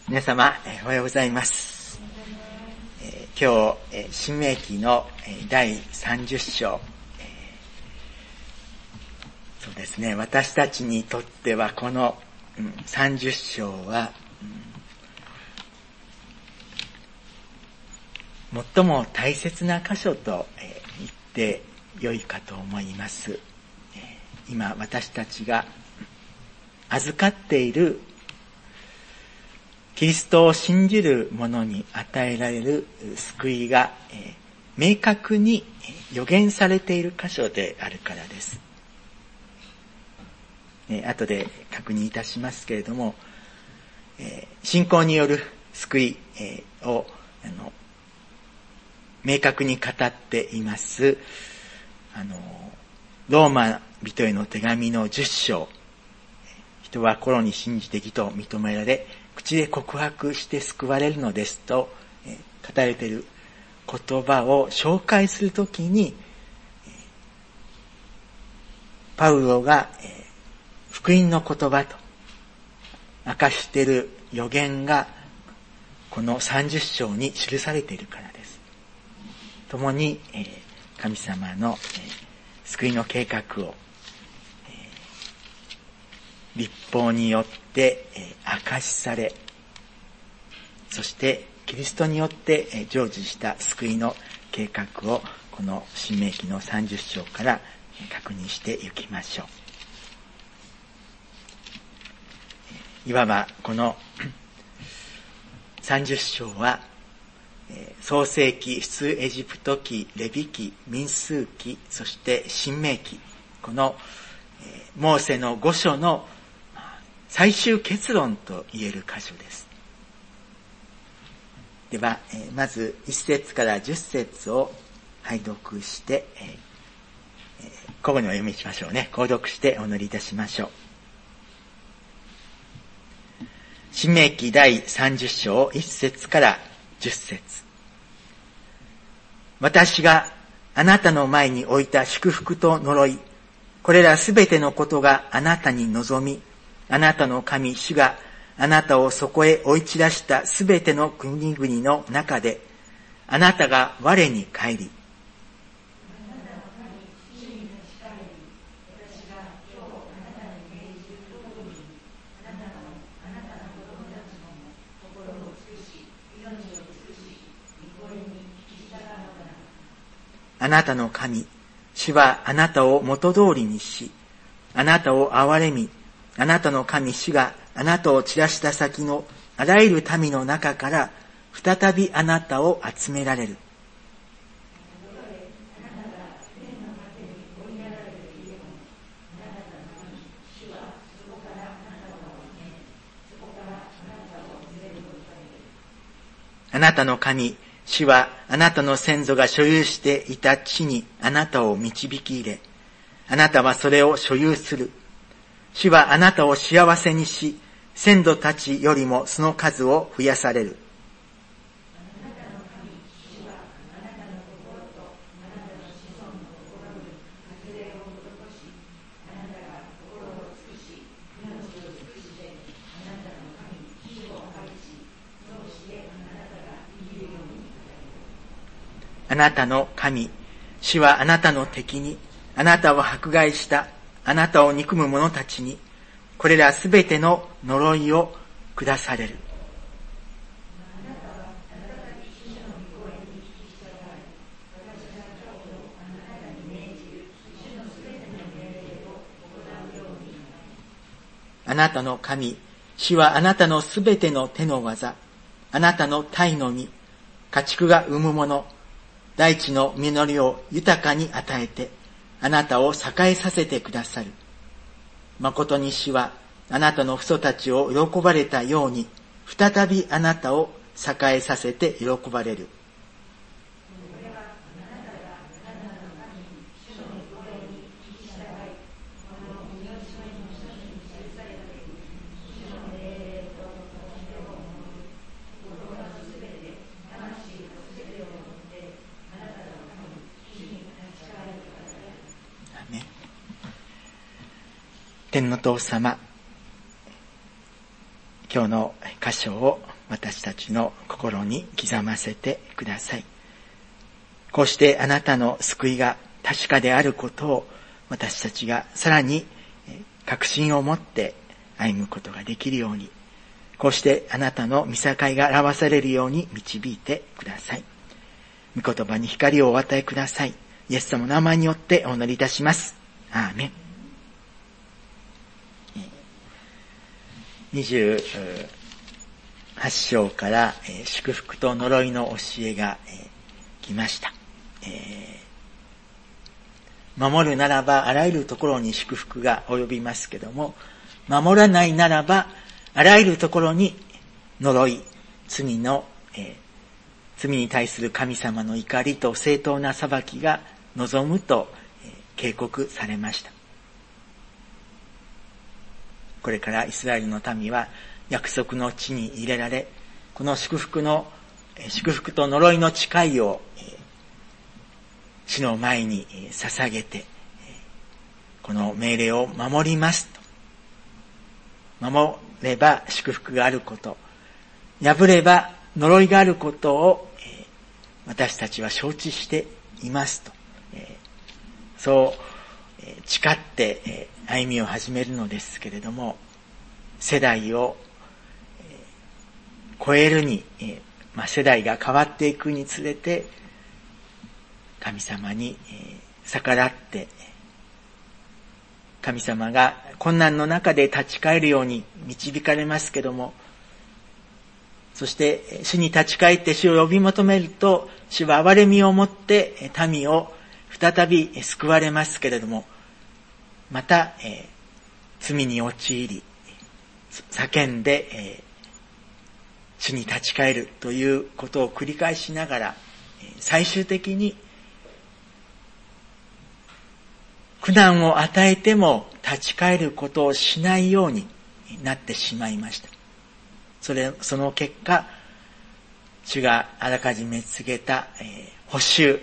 皆様、おはようございます。今日、新明記の第30章、そうですね、私たちにとってはこの30章は、最も大切な箇所と言ってよいかと思います。今私たちが預かっているキリストを信じる者に与えられる救いが明確に予言されている箇所であるからです。後で確認いたしますけれども、信仰による救いを明確に語っていますローマ人への手紙の10章、人は心に信じて義と認められ、口で告白して救われるのですと語られている言葉を紹介するときに、パウロが福音の言葉と明かしている予言がこの30章に記されているからです。共に神様の救いの計画を律法によって明かしされ、そしてキリストによって成就した救いの計画をこの新明記の30章から確認していきましょう。いわばこの30章は創世記、出エジプト記、レビ記、民数記、そして新明記、このモーセの5書の最終結論と言える箇所です。では、まず1節から10節を拝読して、交互にお読みしましょうね。購読してお祈りいたしましょう。新明記第30章1節から10節。私があなたの前に置いた祝福と呪い、これらすべてのことがあなたに望み、あなたの神主があなたをそこへ追い散らしたすべての国々の中で、あなたが我に帰り、あなたの神、主はあなたを元通りにし、あなたを憐れみ、あなたの神主があなたを散らした先のあらゆる民の中から再びあなたを集められる。あなたの神、主はあなたの先祖が所有していた地にあなたを導き入れ、あなたはそれを所有する。主はあなたを幸せにし、先祖たちよりもその数を増やされる。あなたの神、主はあなたの敵に、あなたを迫害したあなたを憎む者たちに、これらすべての呪いを下される。あなたの神、主はあなたのすべての手の技、あなたの体の実、家畜が産むもの、大地の実りを豊かに与えて、あなたを栄えさせてくださる。誠に主はあなたの父祖たちを喜ばれたように、再びあなたを栄えさせて喜ばれる。天の父様、今日の箇所を私たちの心に刻ませてください。こうしてあなたの救いが確かであることを私たちがさらに確信を持って歩むことができるように、こうしてあなたの御境が表されるように導いてください。御言葉に光をお与えください。イエス様の名前によってお祈りいたします。アーメン。28章から祝福と呪いの教えが来ました。守るならばあらゆるところに祝福が及びますけども、守らないならばあらゆるところに呪い、罪に対する神様の怒りと正当な裁きが望むと警告されました。これからイスラエルの民は約束の地に入れられ、この祝福と呪いの誓いを主の前に捧げて、この命令を守りますと。守れば祝福があること、破れば呪いがあることを私たちは承知していますと。そう誓って歩みを始めるのですけれども、世代を超えるに、世代が変わっていくにつれて、神様に逆らって、神様が困難の中で立ち返るように導かれますけども、そして主に立ち返って主を呼び求めると、主は憐れみをもって民を再び救われますけれども、また罪に陥り叫んで主に立ち返るということを繰り返しながら、最終的に苦難を与えても立ち返ることをしないようになってしまいました。その結果、主があらかじめ告げた捕囚、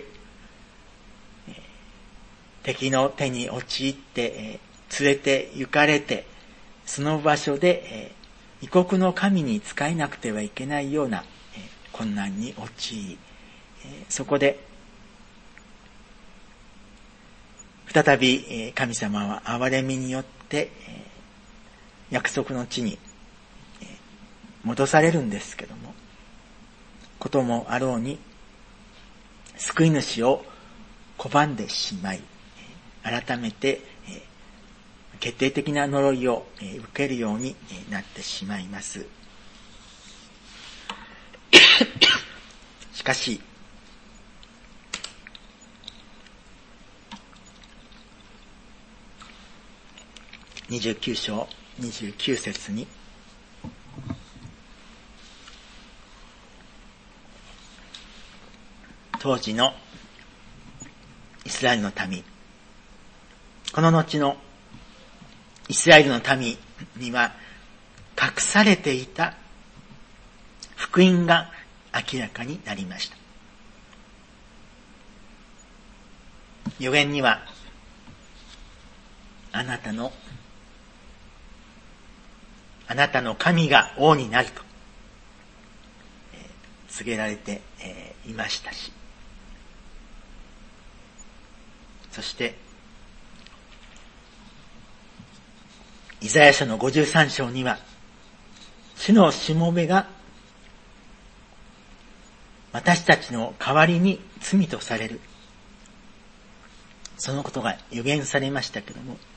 敵の手に陥って連れて行かれて、その場所で異国の神に仕えなくてはいけないような困難に陥り、そこで再び神様は憐れみによって約束の地に戻されるんですけども、こともあろうに救い主を拒んでしまい、改めて決定的な呪いを受けるようになってしまいます。しかし29章29節に、当時のイスラエルの民、この後のイスラエルの民には隠されていた福音が明らかになりました。預言には、あなたの神が王になると告げられていましたし、そしてイザヤ書の53章には、主のしもべが私たちの代わりに罪とされる、そのことが予言されましたけども、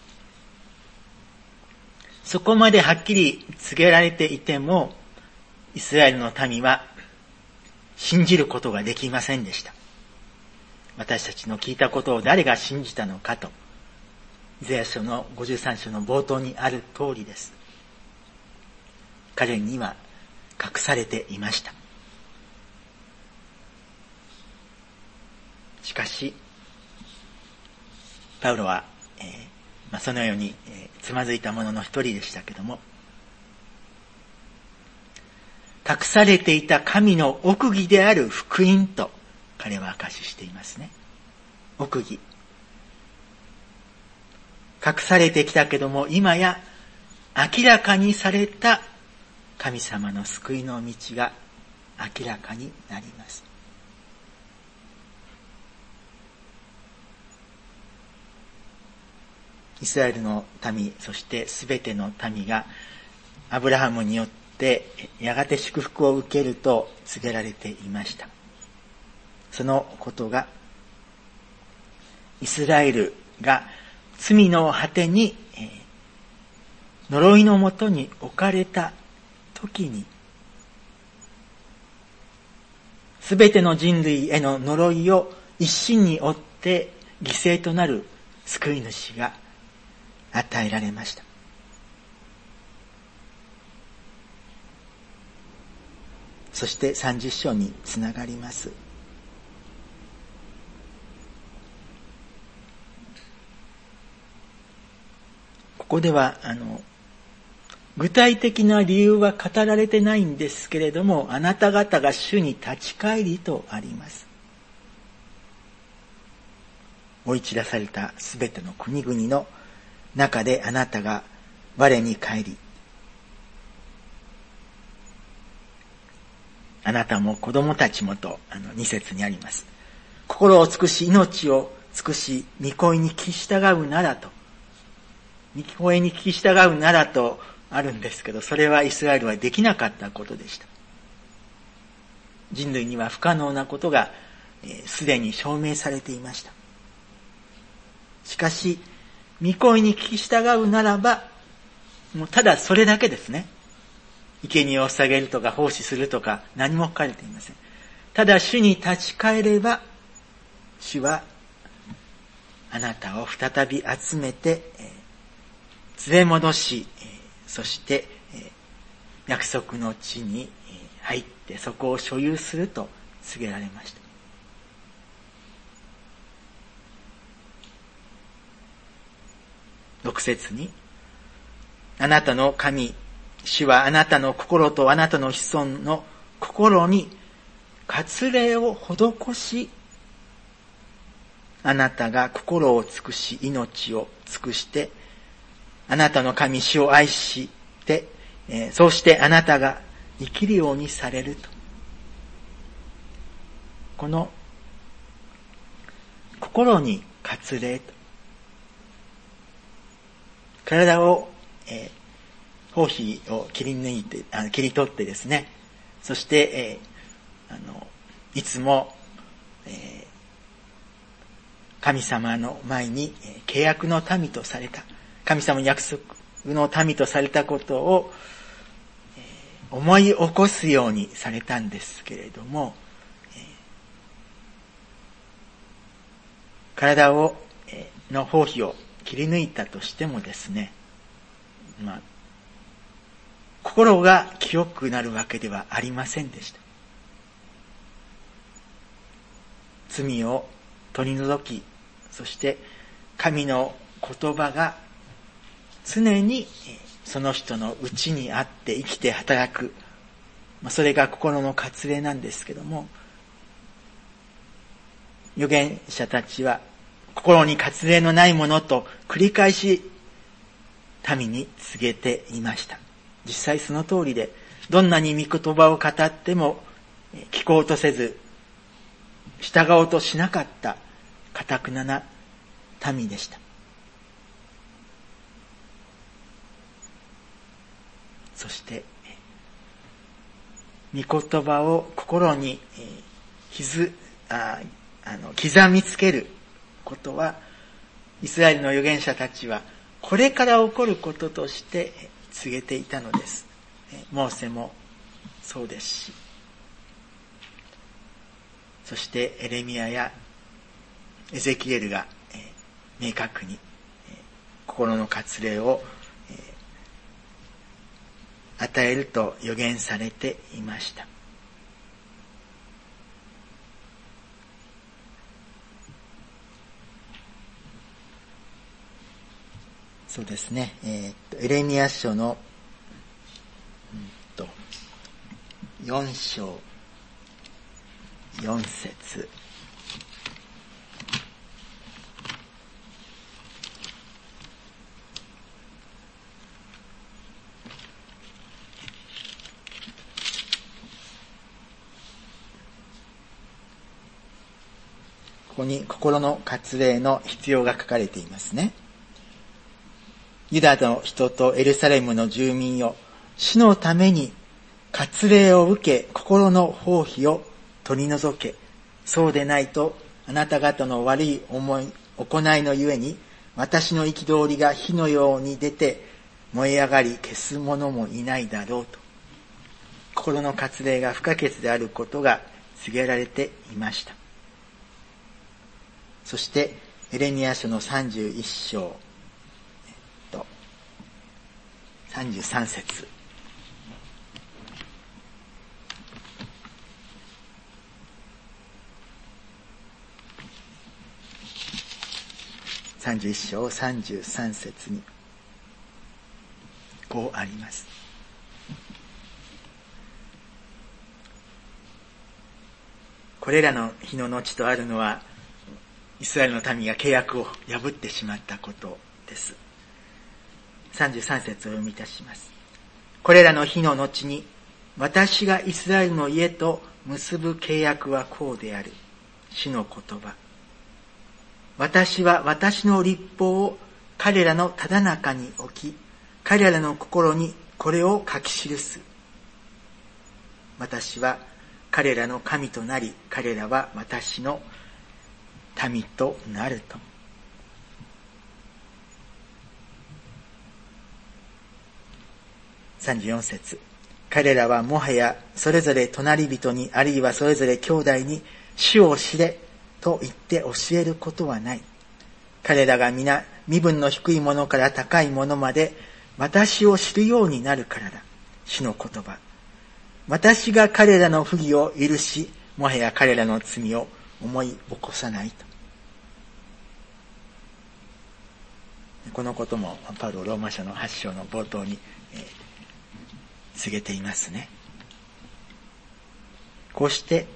そこまではっきり告げられていても、イスラエルの民は信じることができませんでした。私たちの聞いたことを誰が信じたのかと、イザヤ書の53章の冒頭にある通りです。彼には隠されていました。しかしパウロは、そのように、つまずいた者の一人でしたけども、隠されていた神の奥義である福音と彼は証ししていますね。奥義、隠されてきたけども今や明らかにされた神様の救いの道が明らかになります。イスラエルの民、そしてすべての民がアブラハムによってやがて祝福を受けると告げられていました。そのことがイスラエルが罪の果てに呪いのもとに置かれた時に、すべての人類への呪いを一身に負って犠牲となる救い主が与えられました。そして30章につながります。ここでは具体的な理由は語られてないんですけれども、あなた方が主に立ち返りとあります。追い散らされたすべての国々の中であなたが我に帰り、あなたも子供たちもと2節にあります。心を尽くし命を尽くし御声に聞き従うならと、御声に聞き従うならとあるんですけど、それはイスラエルはできなかったことでした。人類には不可能なことがすでに証明されていました。しかし御声に聞き従うならば、もうただそれだけですね。生贄を捧げるとか奉仕するとか何も書かれていません。ただ主に立ち返れば、主はあなたを再び集めて連れ戻し、そして約束の地に入ってそこを所有すると告げられました。6節に、あなたの神、主はあなたの心とあなたの子孫の心に割礼を施し、あなたが心を尽くし命を尽くしてあなたの神主を愛して、そうしてあなたが生きるようにされると。この心に割礼と、体を、包皮を切り取ってですね、そして、いつも、神様の前に契約の民とされた、神様の約束の民とされたことを思い起こすようにされたんですけれども、体をの包皮を切り抜いたとしてもですね、心が清くなるわけではありませんでした。罪を取り除き、そして神の言葉が常にその人の内にあって生きて働く、それが心の割礼なんですけども、預言者たちは心に割礼のないものと繰り返し民に告げていました。実際その通りで、どんなに御言葉を語っても聞こうとせず従おうとしなかった頑なな民でした。そして御言葉を心に刻みつけることは、イスラエルの預言者たちはこれから起こることとして告げていたのです。モーセもそうですし、そしてエレミヤやエゼキエルが明確に心の割礼を与えると予言されていました。そうですね。エレミヤ書の4章4節。 ここに心の割礼の必要が書かれていますね。ユダの人とエルサレムの住民よ、主のために割礼を受け、心の放棄を取り除け。そうでないと、あなた方の悪い行いのゆえに、私の憤りが火のように出て、燃え上がり消す者もいないだろうと。心の割礼が不可欠であることが告げられていました。そして、エレミヤ書の31章、33節。31章33節にこうあります。これらの日の後とあるのは、イスラエルの民が契約を破ってしまったことです。33節を読みいたします。これらの日の後に、私がイスラエルの家と結ぶ契約はこうである。主の言葉。私は私の律法を彼らのただ中に置き、彼らの心にこれを書き記す。私は彼らの神となり、彼らは私の民となると。34節。彼らはもはやそれぞれ隣人に、あるいはそれぞれ兄弟に、主を知れと言って教えることはない。彼らが皆身分の低いものから高いものまで私を知るようになるからだ。主の言葉。私が彼らの不義を許し、もはや彼らの罪を思い起こさないと。このこともパウロローマ書の8章の冒頭に、告げていますね。こうして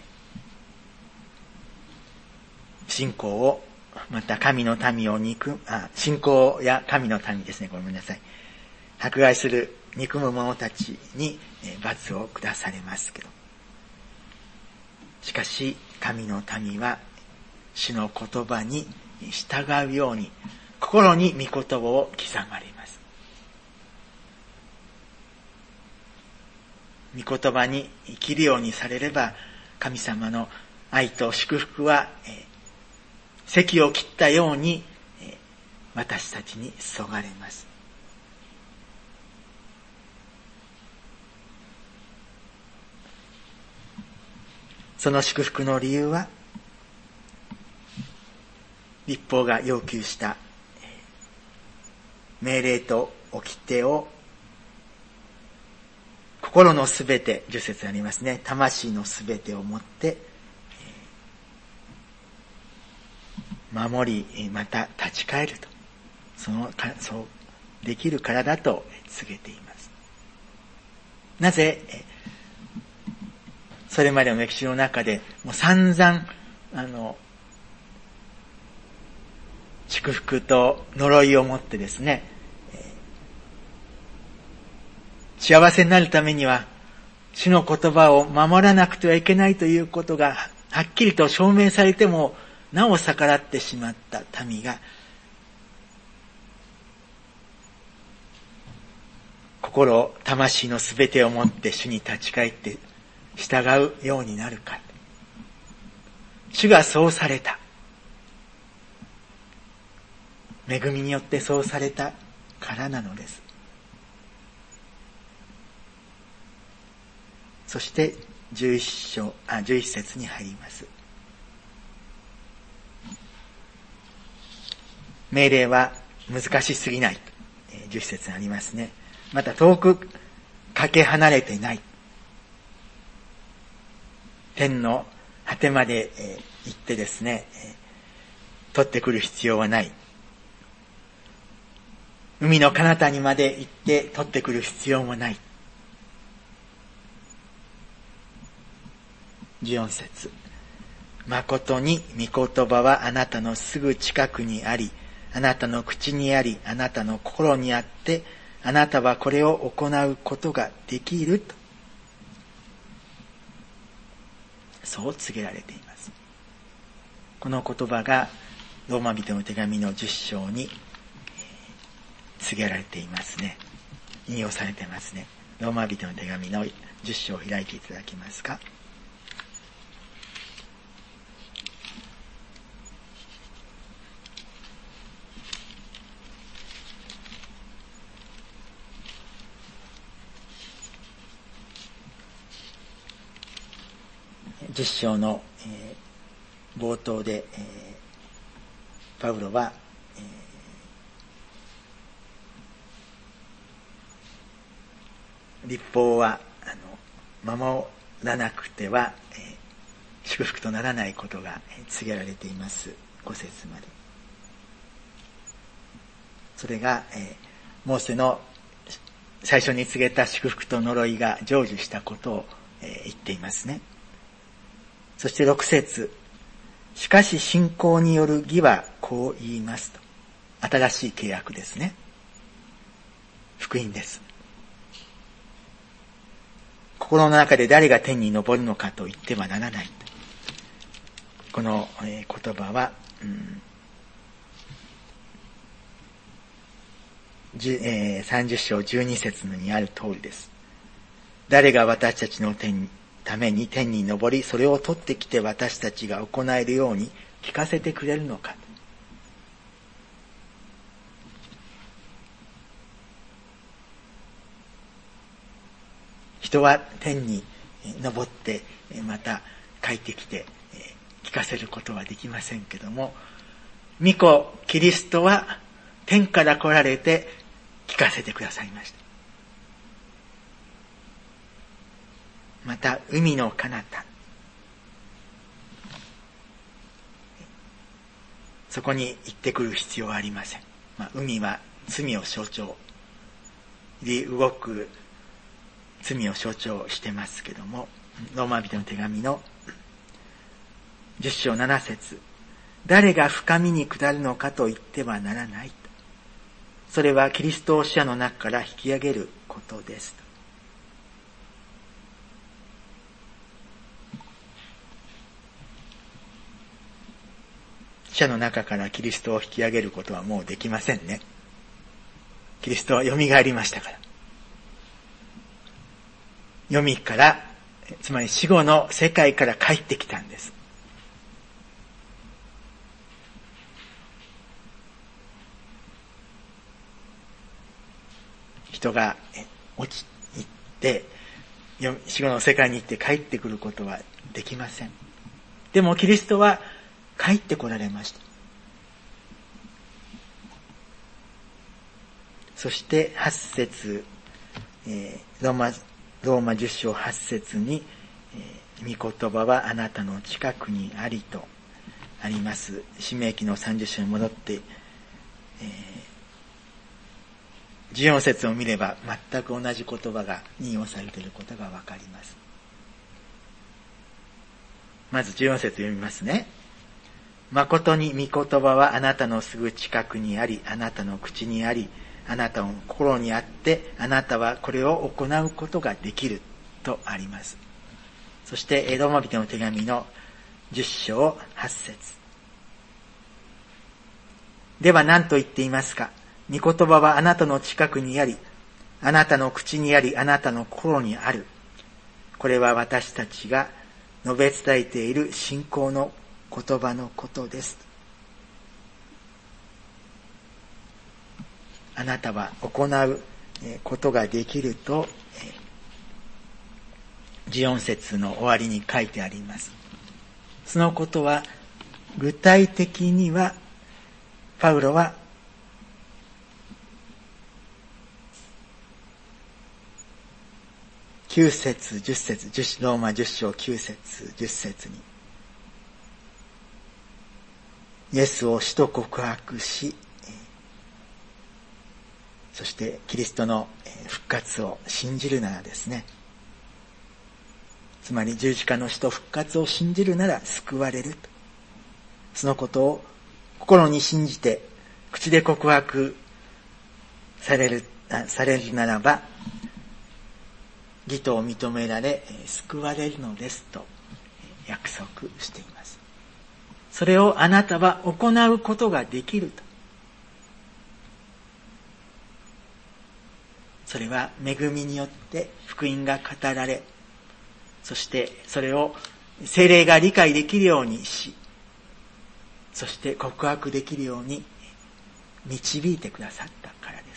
信仰を、また神の民を信仰や神の民ですね、ごめんなさい。迫害する憎む者たちに罰を下されますけど。しかし神の民は主の言葉に従うように心に御言葉を刻まれます。御言葉に生きるようにされれば、神様の愛と祝福は堰を切ったように私たちに注がれます。その祝福の理由は、律法が要求した命令と掟を心のすべて、10節ありますね、魂のすべてをもって守り、また立ち返ると、そうできるからだと告げています。なぜそれまでの歴史の中でもう散々祝福と呪いをもってですね、幸せになるためには主の言葉を守らなくてはいけないということがはっきりと証明されてもなお逆らってしまった民が、心、魂のすべてをもって主に立ち返って従うようになるか。主がそうされた。恵みによってそうされたからなのです。そして11節に入ります。命令は難しすぎない。11節にありますね。また遠くかけ離れてない。天の果てまで行ってですね、取ってくる必要はない。海の彼方にまで行って取ってくる必要もない。14節。誠に御言葉はあなたのすぐ近くにあり、あなたの口にあり、あなたの心にあって、あなたはこれを行うことができると。そう告げられています。 この言葉がローマ人の手紙の10章に告げられていますね。引用されてますね。ローマ人の手紙の10章を開いていただけますか。10章の、冒頭で、パウロは、律法は守らなくては、祝福とならないことが告げられています。5節まで。それが、モーセの最初に告げた祝福と呪いが成就したことを、言っていますね。そして6節、しかし信仰による義はこう言いますと。新しい契約ですね。福音です。心の中で誰が天に昇るのかと言ってはならない。この言葉は、30章12節にある通りです。誰が私たちのために天に昇り、それを取ってきて私たちが行えるように聞かせてくれるのか。人は天に昇ってまた帰ってきて聞かせることはできませんけども、御子キリストは天から来られて聞かせてくださいました。また海の彼方、そこに行ってくる必要はありません。海は罪を象徴で動く罪を象徴してますけども、ローマ人の手紙の10章7節、誰が深みに下るのかと言ってはならない。それはキリストを死者の中から引き上げることです。死者の中からキリストを引き上げることはもうできませんね。キリストは蘇りましたから。黄泉から、つまり死後の世界から帰ってきたんです。人が落ち行って死後の世界に行って帰ってくることはできません。でもキリストは帰ってこられました。そして8節、ローマ10章8節に、御言葉はあなたの近くにありとあります。申命記の30章に戻って、14節を見れば全く同じ言葉が引用されていることがわかります。まず14節読みますね。誠に御言葉はあなたのすぐ近くにあり、あなたの口にあり、あなたの心にあって、あなたはこれを行うことができるとあります。そしてローマ人の手紙の10章8節。では何と言っていますか。御言葉はあなたの近くにあり、あなたの口にあり、あなたの心にある。これは私たちが述べ伝えている信仰の言葉のことです。あなたは行うことができると、14節の終わりに書いてあります。そのことは、具体的には、パウロは、9節、10節、ローマ10章9節、10節に、イエスを主と告白し、そしてキリストの復活を信じるならですね、つまり十字架の死と復活を信じるなら救われると。そのことを心に信じて口で告白されるならば、義とを認められ救われるのですと約束しています。 それをあなたは行うことができると。それは恵みによって福音が語られ、そしてそれを聖霊が理解できるようにし、そして告白できるように導いてくださったからです。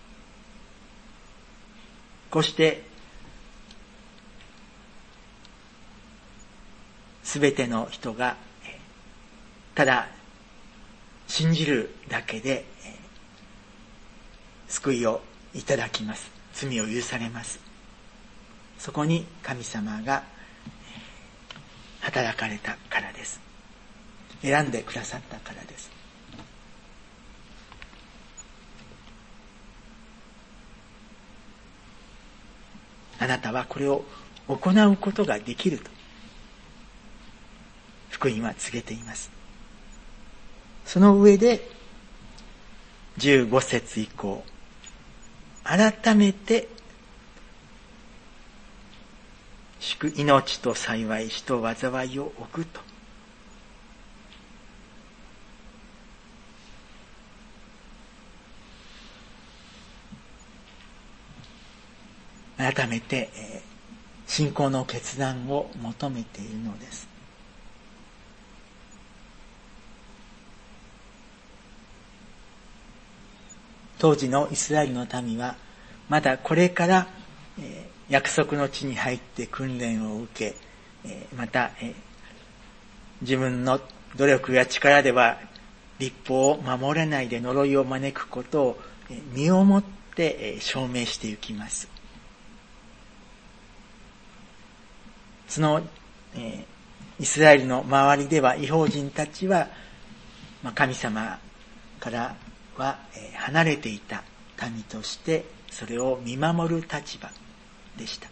こうしてすべての人がただ信じるだけで救いをいただきます。罪を許されます。そこに神様が働かれたからです。選んでくださったからです。あなたはこれを行うことができると福音は告げています。その上で15節以降、改めて命と幸い死と災いを置くと。改めて信仰の決断を求めているのです。当時のイスラエルの民はまだこれから約束の地に入って訓練を受け、また自分の努力や力では律法を守れないで呪いを招くことを身をもって証明していきます。そのイスラエルの周りでは異邦人たちは神様からは離れていた民としてそれを見守る立場でした。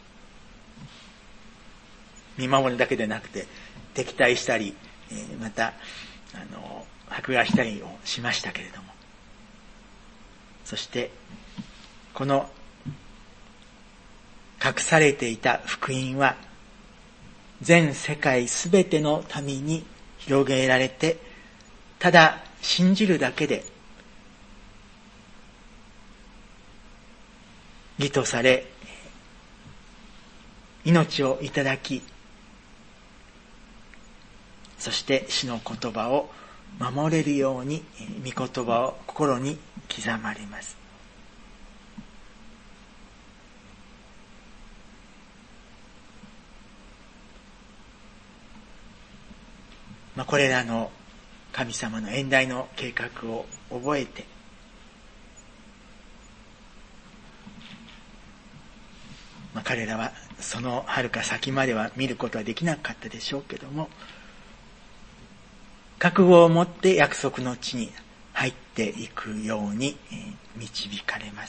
見守るだけでなくて敵対したり、また迫害したりをしましたけれども、そしてこの隠されていた福音は全世界すべての民に広げられて、ただ信じるだけで義とされ命をいただき、そして主の言葉を守れるように御言葉を心に刻まれます。これらの神様の遠大の計画を覚えて、彼らはその遥か先までは見ることはできなかったでしょうけども、覚悟を持って約束の地に入っていくように導かれます。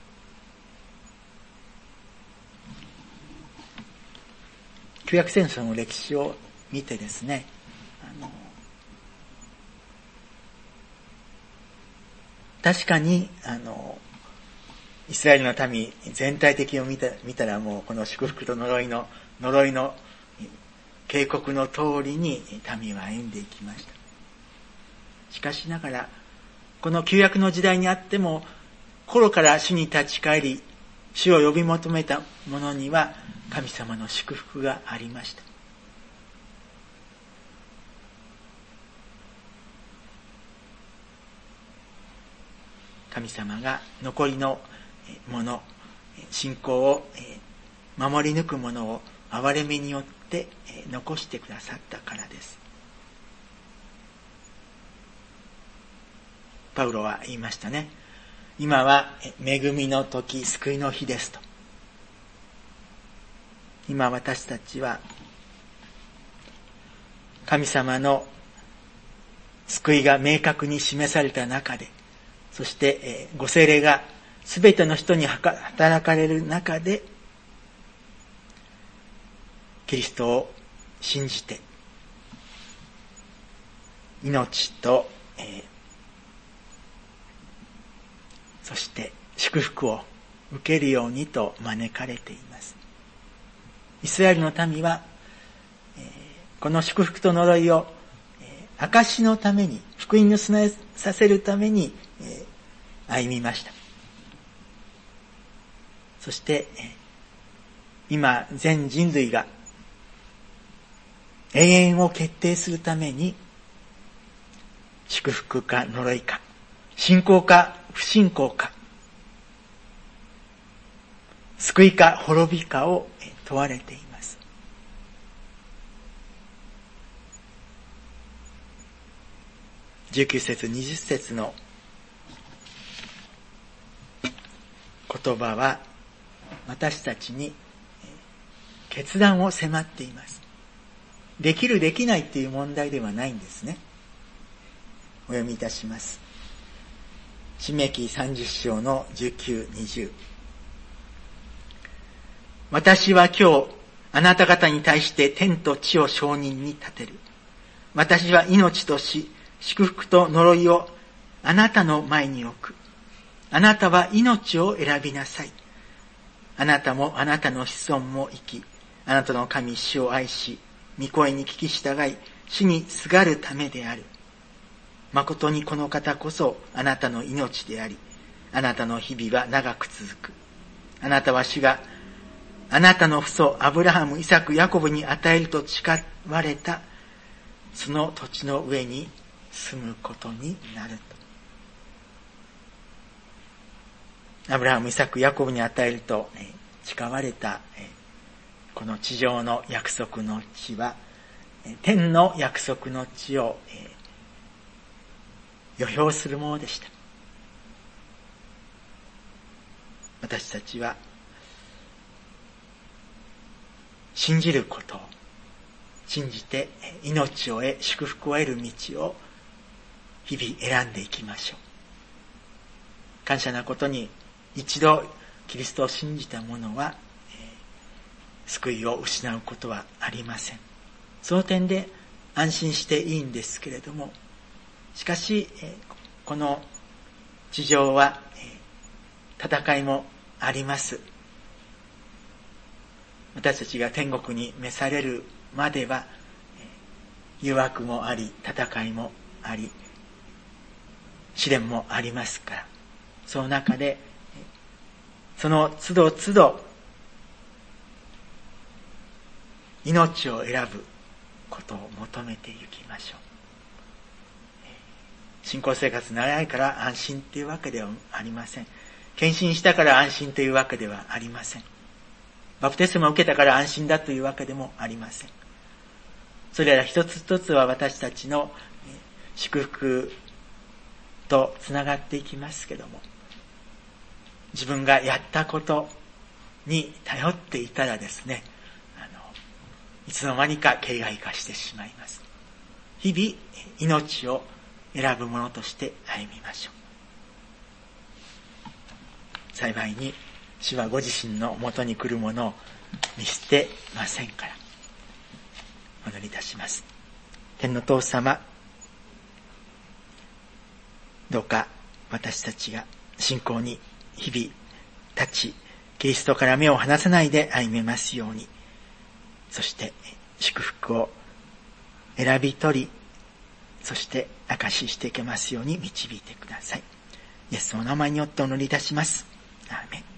旧約戦争の歴史を見てですね、確かにイスラエルの民全体的に見たらもうこの祝福と呪いの警告の通りに民は歩んでいきました。しかしながらこの旧約の時代にあっても、心から主に立ち返り主を呼び求めた者には神様の祝福がありました。神様が残りのもの、信仰を守り抜くものを憐れみによって残してくださったからです。パウロは言いましたね。今は恵みの時、救いの日ですと。今私たちは神様の救いが明確に示された中で、そしてご聖霊がすべての人に働かれる中で、キリストを信じて命と、そして祝福を受けるようにと招かれています。イスラエルの民は、この祝福と呪いを証のために、福音を備えさせるために、歩みました。そして、今、全人類が永遠を決定するために、祝福か呪いか、信仰か不信仰か、救いか滅びかを問われています。19節20節の言葉は私たちに決断を迫っています。できるできないっていう問題ではないんですね。お読みいたします。申命記30章の19、20。私は今日あなた方に対して天と地を証人に立てる。私は命と死、祝福と呪いをあなたの前に置く。あなたは命を選びなさい。あなたもあなたの子孫も生き、あなたの神主を愛し、御声に聞き従い、死にすがるためである。誠にこの方こそあなたの命であり、あなたの日々は長く続く。あなたは主があなたの父祖アブラハム、イサク、ヤコブに与えると誓われたその土地の上に住むことになると。アブラハム、イサク、ヤコブに与えると誓われたこの地上の約束の地は天の約束の地を予表するものでした。私たちは信じることを信じて命を得、祝福を得る道を日々選んでいきましょう。感謝なことに一度キリストを信じた者は救いを失うことはありません。その点で安心していいんですけれども、しかしこの地上は戦いもあります。私たちが天国に召されるまでは誘惑もあり、戦いもあり、試練もありますから、その中でその都度都度命を選ぶことを求めていきましょう。信仰生活長いから安心というわけではありません。献身したから安心というわけではありません。バプテスマを受けたから安心だというわけでもありません。それら一つ一つは私たちの祝福とつながっていきますけども、自分がやったことに頼っていたらですね、いつの間にか形骸化してしまいます。日々命を選ぶものとして歩みましょう。幸いに主はご自身の元に来るものを見捨てませんから。お祈りいたします。天の父様、どうか私たちが信仰に日々立ち、キリストから目を離さないで歩めますように、そして祝福を選び取り、そして証ししていけますように導いてください。イエスの名前によってお祈りいたします。アーメン。